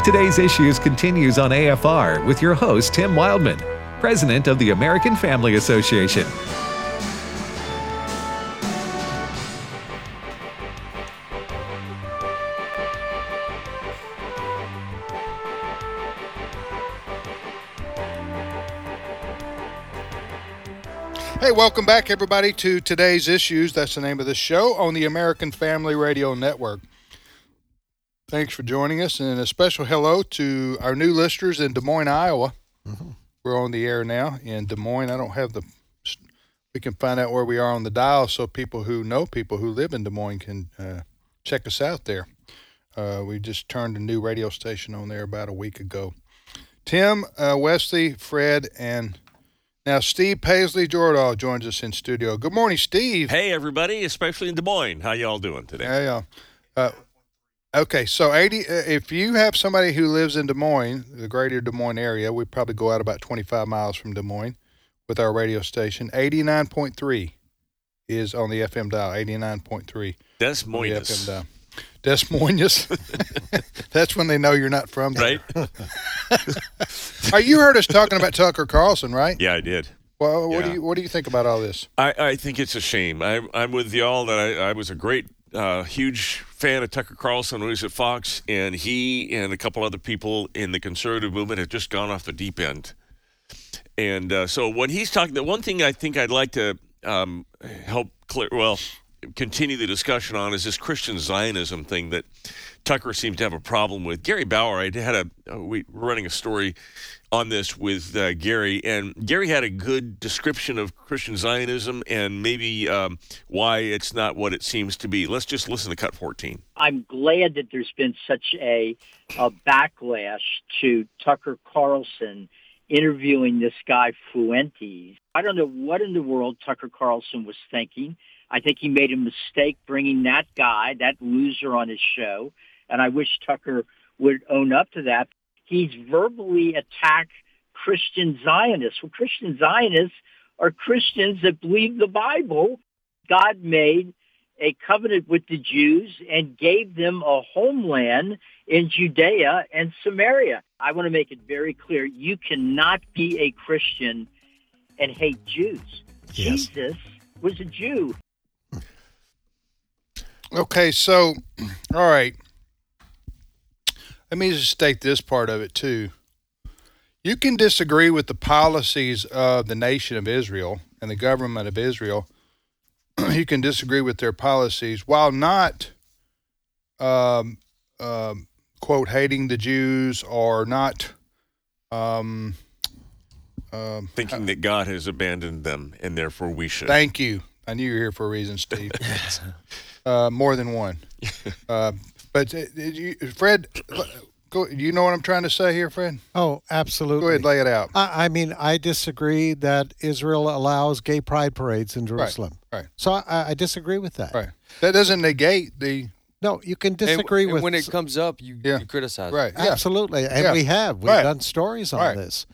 Today's Issues continues on AFR with your host, Tim Wildman, President of the American Family Association. Hey, welcome back, everybody, to Today's Issues. That's the name of the show on the American Family Radio Network. Thanks for joining us, and a special hello to our new listeners in Des Moines, Iowa. Mm-hmm. We're on the air now in Des Moines. I don't have we can find out where we are on the dial so people who know people who live in Des Moines can check us out there. We just turned a new radio station on there about a week ago. Tim, Wesley, Fred, and now Steve Paisley Jordahl joins us in studio. Good morning, Steve. Hey, everybody, especially in Des Moines. How y'all doing today? Yeah. Okay, so if you have somebody who lives in Des Moines, the greater Des Moines area, we probably go out about 25 miles from Des Moines with our radio station. 89.3 is on the FM dial, 89.3. Des Moines. FM dial. Des Moines. That's when they know you're not from there. Right. You heard us talking about Tucker Carlson, right? Yeah, I did. Well, what do you think about all this? I think it's a shame. I'm with y'all that I was a great, huge fan of Tucker Carlson when he was at Fox, and he and a couple other people in the conservative movement have just gone off the deep end. And so when he's talking, the one thing I think I'd like to continue the discussion on is this Christian Zionism thing that Tucker seems to have a problem with. Gary Bauer, we were running a story on this with Gary, and Gary had a good description of Christian Zionism and maybe why it's not what it seems to be. Let's just listen to Cut 14. I'm glad that there's been such a backlash to Tucker Carlson interviewing this guy Fuentes. I don't know what in the world Tucker Carlson was thinking. I think he made a mistake bringing that guy, that loser, on his show, and I wish Tucker would own up to that. He's verbally attacked Christian Zionists. Well, Christian Zionists are Christians that believe the Bible. God made a covenant with the Jews and gave them a homeland in Judea and Samaria. I want to make it very clear. You cannot be a Christian and hate Jews. Yes. Jesus was a Jew. Okay, so, all right. Let me just state this part of it, too. You can disagree with the policies of the nation of Israel and the government of Israel. You can disagree with their policies while not, quote, hating the Jews or not thinking that God has abandoned them and therefore we should. Thank you. I knew you were here for a reason, Steve. More than one. But Fred, you know what I'm trying to say here, Fred? Oh, absolutely. Go ahead, lay it out. I mean, I disagree that Israel allows gay pride parades in Jerusalem. Right. So I disagree with that. Right. That doesn't negate the... No, you can disagree with... when it comes up, you criticize right. it. Absolutely. And we have. We've done stories on this.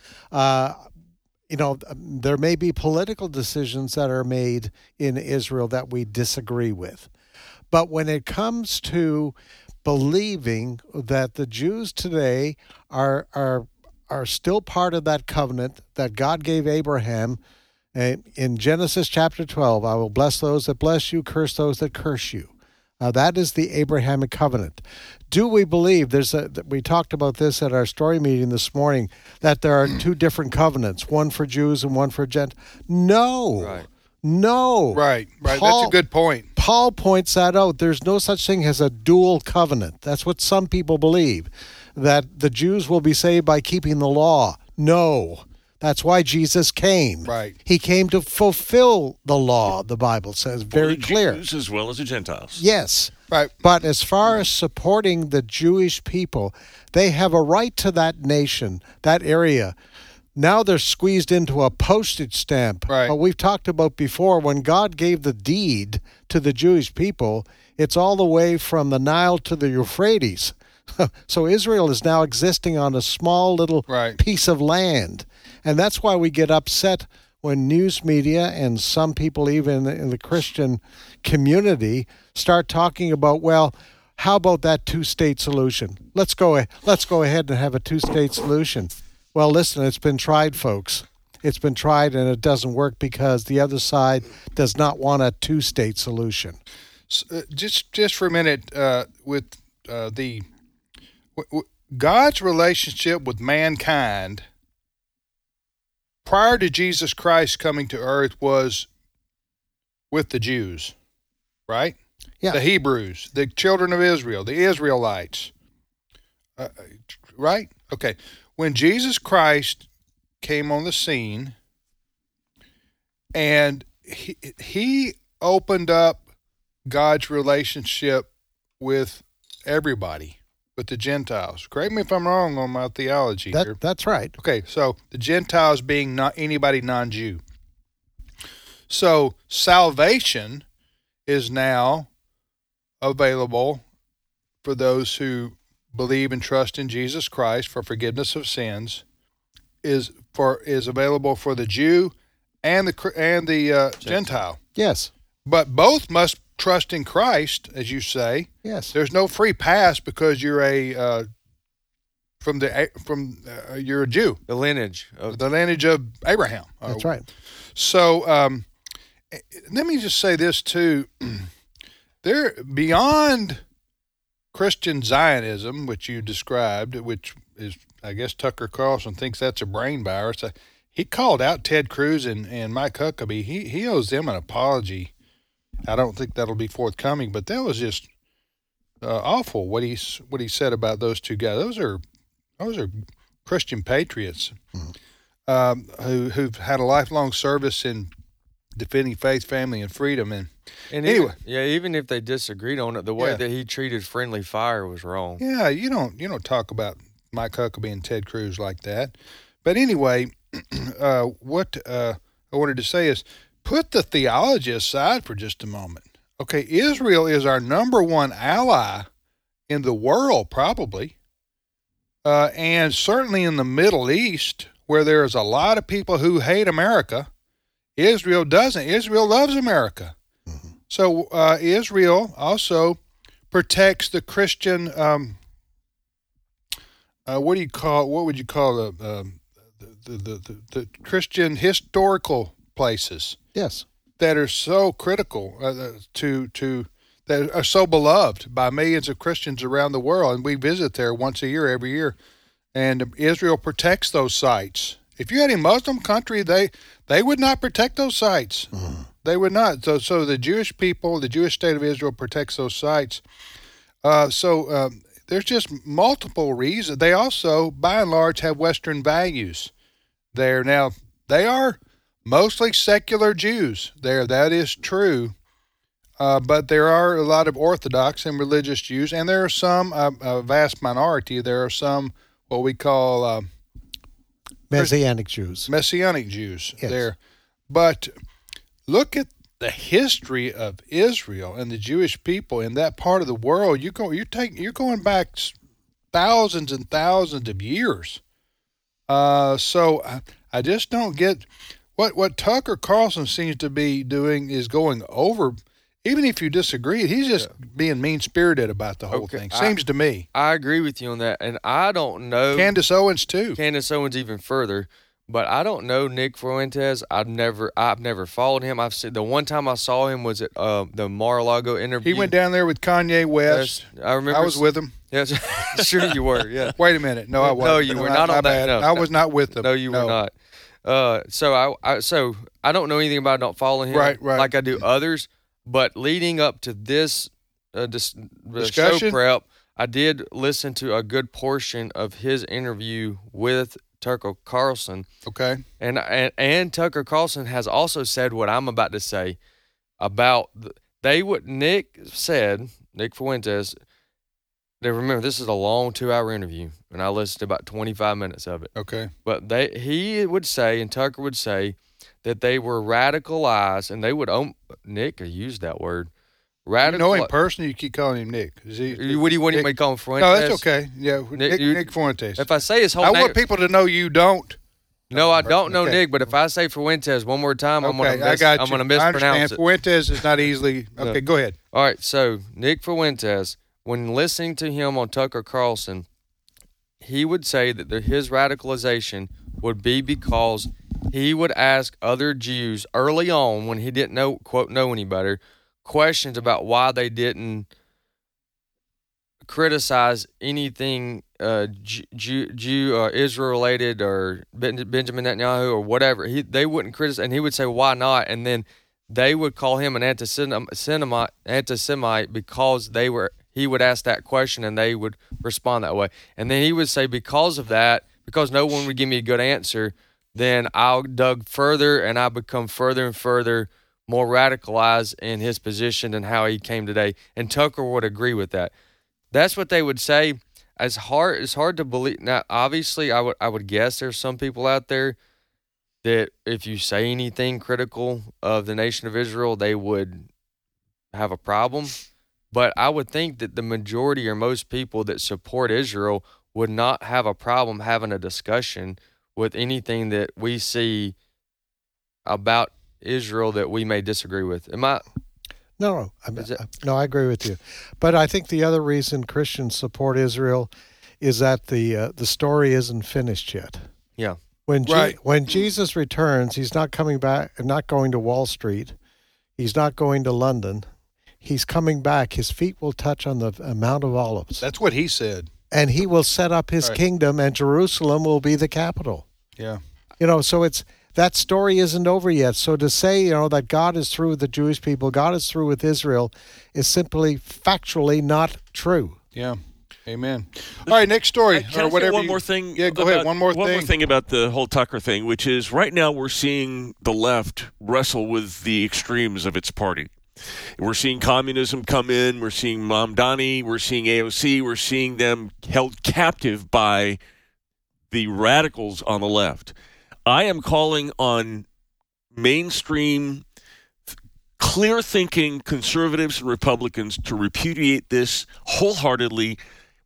There may be political decisions that are made in Israel that we disagree with. But when it comes to believing that the Jews today are still part of that covenant that God gave Abraham in Genesis chapter 12, I will bless those that bless you, curse those that curse you. That is the Abrahamic covenant. Do we believe we talked about this at our story meeting this morning, that there are two different covenants, one for Jews and one for Gentiles? No. Right. No. Right. That's a good point. Paul points that out. There's no such thing as a dual covenant. That's what some people believe, that the Jews will be saved by keeping the law. No. That's why Jesus came. Right. He came to fulfill the law, the Bible says, very clear. Jews as well as the Gentiles. Yes. Right. But as far as supporting the Jewish people, they have a right to that nation, that area. Now they're squeezed into a postage stamp. Right. But we've talked about before, when God gave the deed to the Jewish people, it's all the way from the Nile to the Euphrates. So Israel is now existing on a small little piece of land. And that's why we get upset when news media and some people even in the Christian community start talking about, well, How about that two-state solution? Let's go ahead and have a two-state solution. Well, listen, it's been tried, folks. It's been tried, and it doesn't work because the other side does not want a two-state solution. Just for a minute, with God's relationship with mankind prior to Jesus Christ coming to earth was with the Jews, right? Yeah. The Hebrews, the children of Israel, the Israelites, right? Okay. When Jesus Christ came on the scene and he opened up God's relationship with everybody, with the Gentiles. Correct me if I'm wrong on my theology here. That's right. Okay, so the Gentiles being not anybody non-Jew. So salvation is now available for those who believe and trust in Jesus Christ for forgiveness of sins. Is available for the Jew and the Gentile. Yes. But both must trust in Christ, as you say. Yes. There's no free pass because you're you're a Jew. The lineage of Abraham. That's right. So let me just say this too. They're beyond Christian Zionism, which you described, which is, I guess Tucker Carlson thinks that's a brain virus. He called out Ted Cruz and Mike Huckabee. He owes them an apology. I don't think that'll be forthcoming, but that was just awful what he said about those two guys. Those are Christian patriots who've had a lifelong service in defending faith, family, and freedom. And anyway, even if they disagreed on it, the way that he treated friendly fire was wrong. Yeah, you don't talk about Mike Huckabee and Ted Cruz like that. But anyway, what I wanted to say is put the theology aside for just a moment. Okay, Israel is our number one ally in the world, probably, and certainly in the Middle East, where there is a lot of people who hate America. Israel doesn't. Israel loves America. Mm-hmm. So Israel also protects the Christian. What would you call the Christian historical places? Yes, that are so critical that are so beloved by millions of Christians around the world, and we visit there once a year, every year. And Israel protects those sites. If you had a Muslim country, they would not protect those sites. Mm-hmm. They would not. So the Jewish people, the Jewish state of Israel protects those sites. There's just multiple reasons. They also, by and large, have Western values there. Now, they are mostly secular Jews there. That is true. But there are a lot of Orthodox and religious Jews, and there are some, a vast minority, there are some what we call Messianic Jews. Messianic Jews yes. there. But look at the history of Israel and the Jewish people in that part of the world. You're going back thousands and thousands of years. So I just don't get what Tucker Carlson seems to be doing is going over. Even if you disagree, he's just being mean-spirited about the whole thing. Seems to me. I agree with you on that, and I don't know Candace Owens too. Candace Owens even further, but I don't know Nick Fuentes. I've never followed him. I've seen the one time I saw him was at the Mar-a-Lago interview. He went down there with Kanye West. Yes, I remember. I was with him. Yes, sure you were. Yeah. Wait a minute. No, I wasn't. No, you were not on that. No, I was not with them. No, you were not. So I don't know anything about it, don't follow him right. like I do others. But leading up to this discussion show prep, I did listen to a good portion of his interview with Tucker Carlson. Okay. And Tucker Carlson has also said what I'm about to say about Nick Fuentes. Now remember, this is a long 2-hour interview, and I listened to about 25 minutes of it. Okay. But he would say, and Tucker would say, that they were radicalized, and they would Nick used that word. You know him personally? You keep calling him Nick. What do you want me to call him, Fuentes? No, that's okay. Yeah, Nick Fuentes. If I say his whole name, I want people to know you don't. No, I don't know Nick, but if I say Fuentes one more time, I'm going to mispronounce it. Fuentes is not easily. Okay, go ahead. All right, so Nick Fuentes when listening to him on Tucker Carlson, he would say that his radicalization would be because he would ask other Jews early on, when he didn't know, quote, know any better, questions about why they didn't criticize anything Israel related or Benjamin Netanyahu or whatever. They wouldn't criticize, and he would say, why not? And then they would call him an anti-Semite because he would ask that question and they would respond that way. And then he would say, because of that, because no one would give me a good answer, then I dug further and I become further and further more radicalized in his position and how he came today. And Tucker would agree with that. That's what they would say. It's hard to believe. Now, obviously, I would guess there's some people out there that if you say anything critical of the nation of Israel, they would have a problem. But I would think that the majority or most people that support Israel would not have a problem having a discussion with anything that we see about Israel that we may disagree with. Am I? No, I agree with you. But I think the other reason Christians support Israel is that the story isn't finished yet. Yeah. When Jesus returns, he's not coming back, not going to Wall Street. He's not going to London. He's coming back. His feet will touch on the Mount of Olives. That's what he said. And he will set up his kingdom, and Jerusalem will be the capital. Yeah. So that story isn't over yet. So to say, that God is through with the Jewish people, God is through with Israel, is simply factually not true. Yeah. Amen. All right, next story. Can I say one more thing? Yeah, go ahead. One more thing about the whole Tucker thing, which is right now we're seeing the left wrestle with the extremes of its party. We're seeing communism come in. We're seeing Mamdani. We're seeing AOC. We're seeing them held captive by the radicals on the left. I am calling on mainstream, clear-thinking conservatives and Republicans to repudiate this wholeheartedly,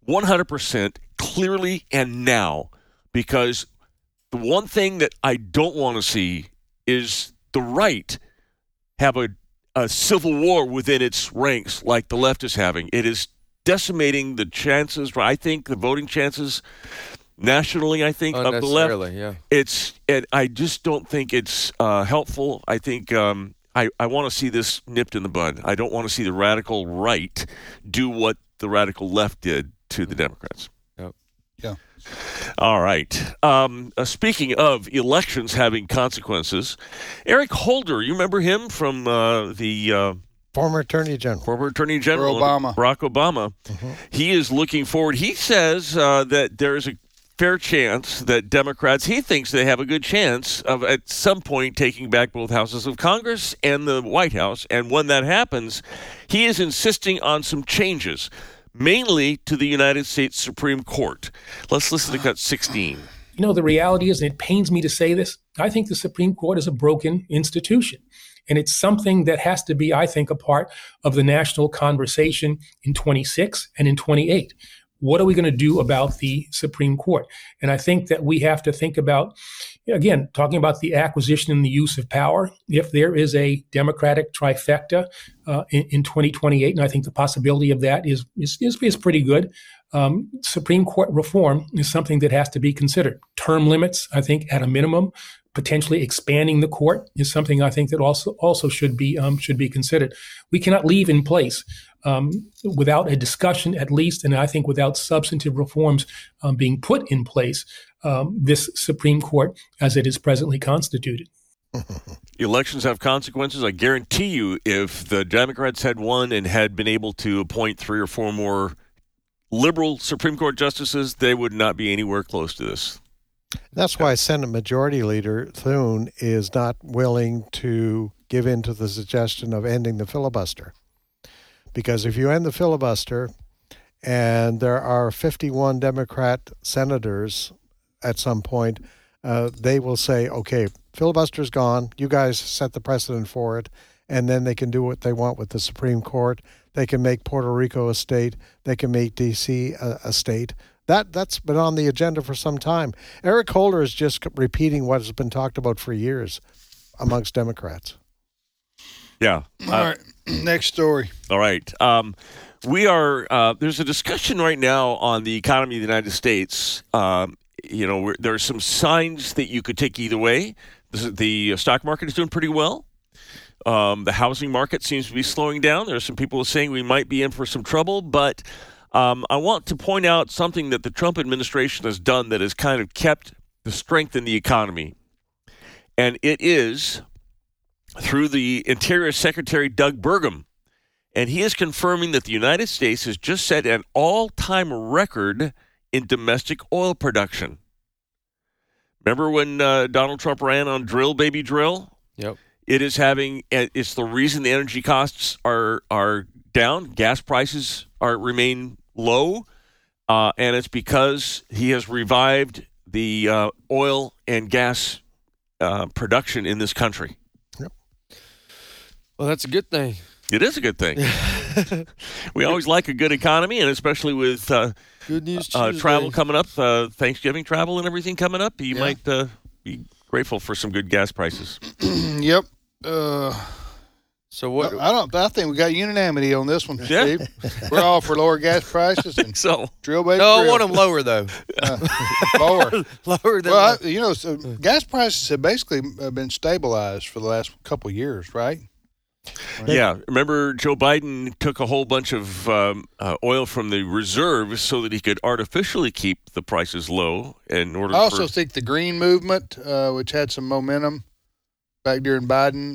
100%, clearly and now, because the one thing that I don't want to see is the right have a civil war within its ranks like the left is having. It is decimating the chances, I think, the voting chances nationally, I think, of the left. Yeah. And I just don't think it's helpful. I think I want to see this nipped in the bud. I don't want to see the radical right do what the radical left did to the Democrats. Yep. Yeah. All right. Speaking of elections having consequences, Eric Holder, you remember him from the former Attorney General. Obama. Barack Obama. Mm-hmm. He is looking forward. He says that there is a fair chance that Democrats, he thinks they have a good chance of at some point taking back both houses of Congress and the White House. And when that happens, he is insisting on some changes, mainly to the United States Supreme Court. Let's listen to cut 16. The reality is, and it pains me to say this, I think the Supreme Court is a broken institution. And it's something that has to be, I think, a part of the national conversation in 26 and in 28. What are we going to do about the Supreme Court? And I think that we have to think about, again, talking about the acquisition and the use of power. If there is a Democratic trifecta in 2028, and I think the possibility of that is pretty good, Supreme Court reform is something that has to be considered. Term limits, I think, at a minimum, potentially expanding the court is something I think that also should be considered. We cannot leave in place without a discussion, at least, and I think without substantive reforms being put in place, this Supreme Court as it is presently constituted. Elections have consequences. I guarantee you, if the Democrats had won and had been able to appoint 3 or 4 more liberal Supreme Court justices, they would not be anywhere close to this. That's why Senate Majority Leader Thune is not willing to give in to the suggestion of ending the filibuster. Because if you end the filibuster and there are 51 Democrat senators at some point, they will say, okay, filibuster's gone. You guys set the precedent for it. And then they can do what they want with the Supreme Court. They can make Puerto Rico a state. They can make D.C. a state. That's been on the agenda for some time. Eric Holder is just repeating what has been talked about for years amongst Democrats. Yeah. All right. Next story. All right. We are. There's a discussion right now on the economy of the United States. There are some signs that you could take either way. The stock market is doing pretty well. The housing market seems to be slowing down. There are some people saying we might be in for some trouble, but I want to point out something that the Trump administration has done that has kind of kept the strength in the economy. And it is through the Interior Secretary Doug Burgum. And he is confirming that the United States has just set an all-time record in domestic oil production. Remember when Donald Trump ran on drill, baby, drill? Yep. It's the reason the energy costs are down. Gas prices remain low. And it's because he has revived the oil and gas production in this country. Yep. Well, that's a good thing. It is a good thing. We always like a good economy, and especially with Good News travel coming up, Thanksgiving travel and everything coming up, you might be grateful for some good gas prices. Yep. So what? I think we got unanimity on this one, Yeah. Steve. We're all for lower gas prices. And So drill, baby, No, I drill. want them lower though. Lower. Lower than. Well, so gas prices have basically been stabilized for the last couple of years, right? Yeah, remember Joe Biden took a whole bunch of oil from the reserves so that he could artificially keep the prices low in order I also for... think the green movement, which had some momentum back during Biden,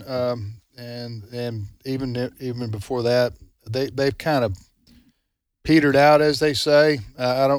and even before that, they've kind of petered out, as they say. I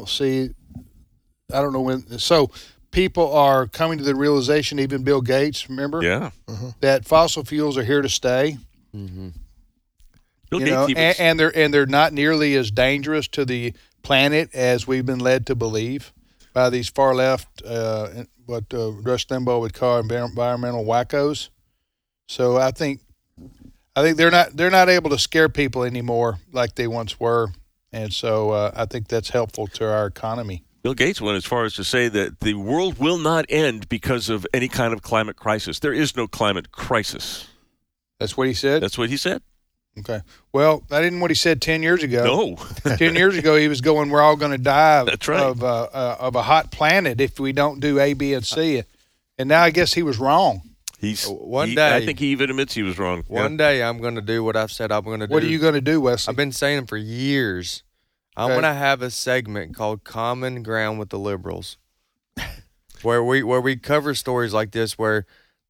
don't know when. So people are coming to the realization, even Bill Gates, remember? Yeah. That fossil fuels are here to stay. Mm-hmm. Bill You Gates know, even- and they're not nearly as dangerous to the planet as we've been led to believe by these far left, what Rush Limbaugh would call environmental wackos. So I think they're not able to scare people anymore like they once were, and so I think that's helpful to our economy. Bill Gates went as far as to say that the world will not end because of any kind of climate crisis. There is no climate crisis. That's what he said. That's what he said. Okay. Well, that isn't what he said 10 years ago. No. 10 years ago, he was going, "We're all going to die That's right. of a hot planet if we don't do A, B, and C." And now I guess he was wrong. One day- I think he even admits he was wrong. One day I'm going to do what I've said I'm going to do. What are you going to do, Wesley? I've been saying for years. I'm Okay. going to have a segment called Common Ground with the Liberals, where we cover stories like this where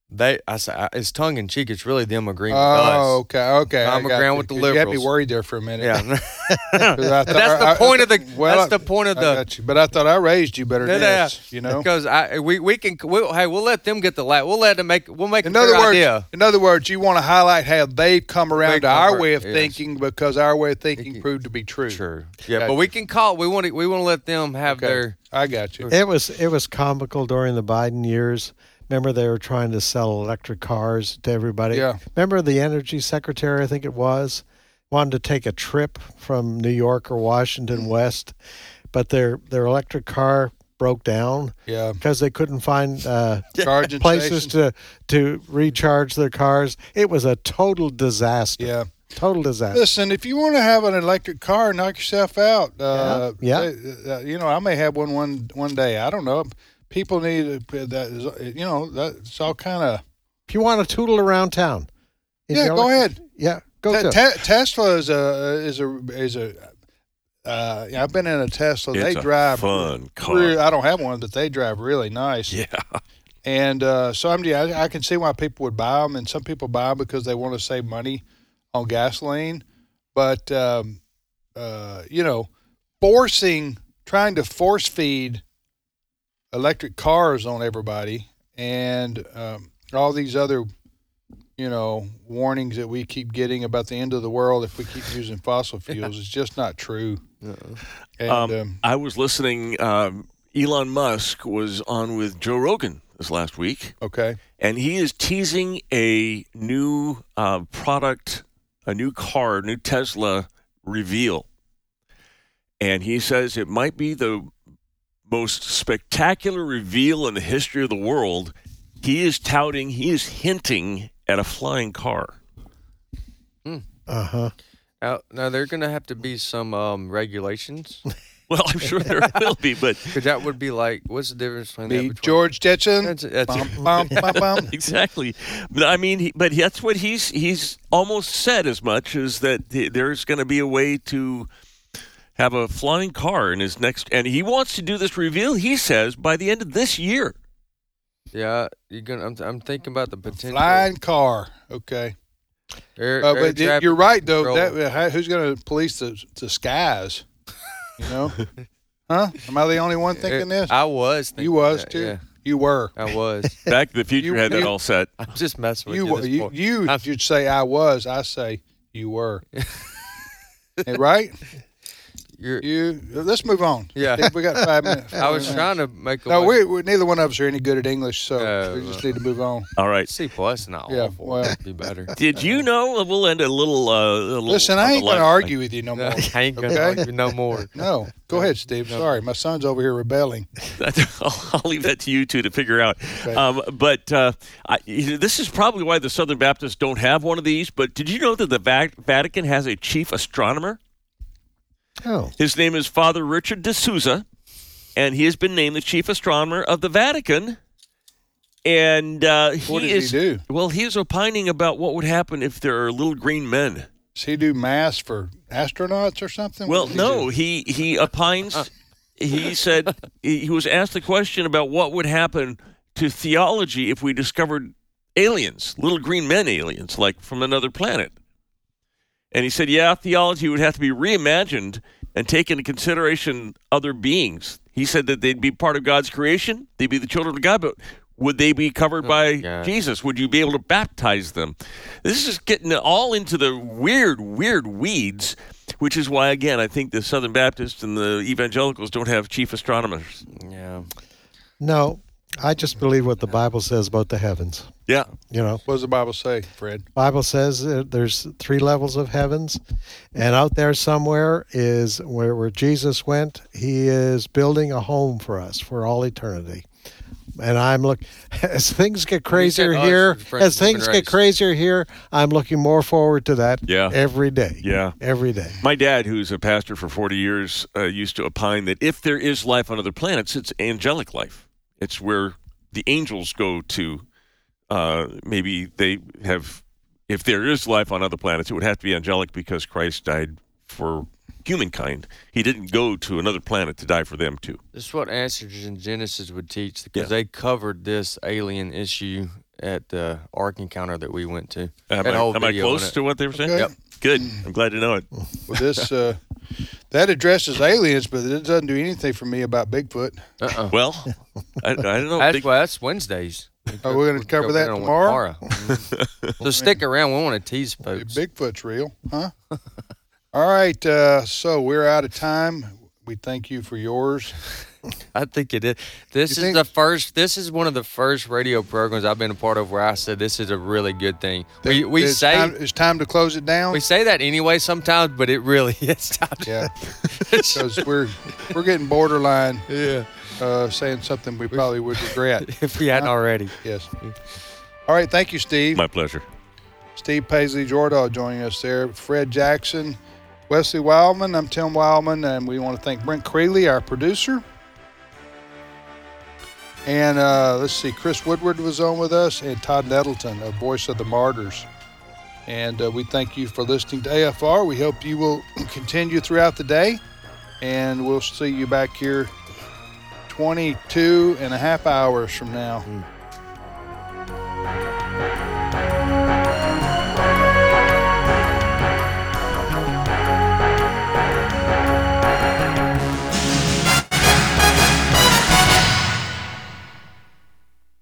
it's tongue in cheek. It's really them agreeing with us. Oh, okay. Common I got ground you. with the You had me liberals. worried there for a minute. Yeah, 'Cause I thought that's the point of the. That's the point of I the. got you. But I thought I raised you better than this, you know. Because we'll let them get the light. We'll let them we'll make In a other fair words, idea. you want to highlight how they've come around They've to come our around, way of yes. thinking because our way of thinking proved to be true. True. Yeah, Gotcha. but we can call. We want to let them have Okay. their. I got you. It was comical during the Biden years. Remember, they were trying to sell electric cars to everybody. Yeah. Remember the energy secretary, I think it was, wanted to take a trip from New York or Washington West, but their electric car broke down Yeah. because they couldn't find Charging places stations. to recharge their cars. It was a total disaster. Yeah. Total disaster. Listen, if you want to have an electric car, knock yourself out. Yeah. I may have one day. I don't know. People need that's all kind of. If you want to tootle around town. Yeah, go ahead. Yeah, go to. Tesla is a. I've been in a Tesla. It's They a drive fun car. I don't have one, but they drive really nice. Yeah. And so I can see why people would buy them, and some people buy them because they want to save money on gasoline. But trying to force feed electric cars on everybody, and all these other, warnings that we keep getting about the end of the world if we keep using fossil fuels is just not true. And I was listening. Elon Musk was on with Joe Rogan this last week, okay, and he is teasing a new product, a new car, new Tesla reveal. And he says it might be the most spectacular reveal in the history of the world. He is hinting at a flying car. Uh-huh. Now there are going to have to be some regulations. Well, I'm sure there will be, but Because that would be like, what's the difference between that? Be Between, George Stetson. That's Bum, bum, bum, bum. exactly. But I mean, but that's what he's almost said as much as that there's going to be a way to have a flying car in his next, and he wants to do this reveal. He says by the end of this year. Yeah, you're gonna. I'm thinking about the potential. Flying car. Okay. Air But traffic you're right, though. control. Who's going to police the skies? You know? Huh? Am I the only one thinking this? I was. Thinking You was, that, too? Yeah, You were. I was. Back to the Future You- had that you- all set. I'm just messing with You you. were. this You, point. you I'm- should say I was. I say you were. Right? You're, Let's move on. Yeah. I think we got 5 minutes. I was trying to make a No, way- we're neither one of us are any good at English, so we just need to move on. All right. C plus not Yeah, awful. well. It'd be better. Did you know? We'll end a little. Listen, I ain't going to argue with you no more. I ain't gonna Okay. argue no more. No. Go ahead, Steve. Sorry. My son's over here rebelling. I'll leave that to you two to figure out. Okay. But this is probably why the Southern Baptists don't have one of these. But did you know that the Vatican has a chief astronomer? Oh. His name is Father Richard de Souza, and he has been named the chief astronomer of the Vatican. And What does he do? Well, he is opining about what would happen if there are little green men. Does he do mass for astronauts or something? Well, What does he no, do? he opines. He said he was asked the question about what would happen to theology if we discovered aliens, little green men aliens, like from another planet. And he said, yeah, theology would have to be reimagined and take into consideration other beings. He said that they'd be part of God's creation. They'd be the children of God, but would they be covered by God. Jesus? Would you be able to baptize them? This is getting all into the weird weeds, which is why, again, I think the Southern Baptists and the evangelicals don't have chief astronomers. Yeah. No, I just believe what the Bible says about the heavens. Yeah. You know, What does the Bible say, Fred? Bible says there's 3 levels of heavens, and out there somewhere is where Jesus went. He is building a home for us for all eternity. And I'm as things get crazier said us, here, it's friends, as things human get race. crazier here, I'm looking more forward to that Yeah. every day. Yeah. Every day. My dad, who's a pastor for 40 years, used to opine that if there is life on other planets, it's angelic life. It's where the angels go to. Maybe they have, if there is life on other planets, it would have to be angelic because Christ died for humankind. He didn't go to another planet to die for them too. This is what Answers in Genesis would teach because Yeah. they covered this alien issue at the Ark Encounter that we went to. Am That whole I video on close it. to what they were saying? Okay. Yep. Good. I'm glad to know it. Well, this that addresses aliens, but it doesn't do anything for me about Bigfoot. Well, I don't know. That's Wednesdays. Oh, we're going to cover that tomorrow? Mhm. So stick around. We want to tease folks. Bigfoot's real, huh? All right, so we're out of time. We thank you for yours. I think it is. This You is think- the first. This is one of the first radio programs I've been a part of where I said this is a really good thing. We It's say it's time to close it down. we say that anyway sometimes, but it really is time. Yeah, because we're getting borderline Yeah. saying something we probably would regret. If we hadn't already. Yes. All right, thank you, Steve. My pleasure. Steve Paisley Jordahl joining us there. Fred Jackson, Wesley Wildman. I'm Tim Wildman, and we want to thank Brent Creeley, our producer. And let's see, Chris Woodward was on with us, and Todd Nettleton, a Voice of the Martyrs. And we thank you for listening to AFR. We hope you will continue throughout the day, and we'll see you back here 22 and a half hours from now.